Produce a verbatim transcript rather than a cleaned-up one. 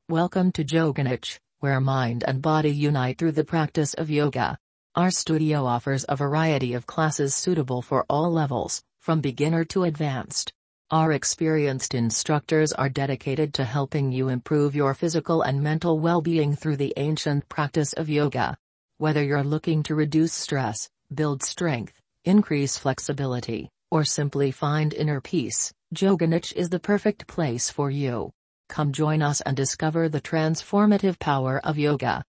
Welcome to Yoganich, where mind and body unite through the practice of yoga. Our studio offers a variety of classes suitable for all levels, from beginner to advanced. Our experienced instructors are dedicated to helping you improve your physical and mental well-being through the ancient practice of yoga. Whether you're looking to reduce stress, build strength, increase flexibility, or simply find inner peace, Yoganich is the perfect place for you. Come join us and discover the transformative power of yoga.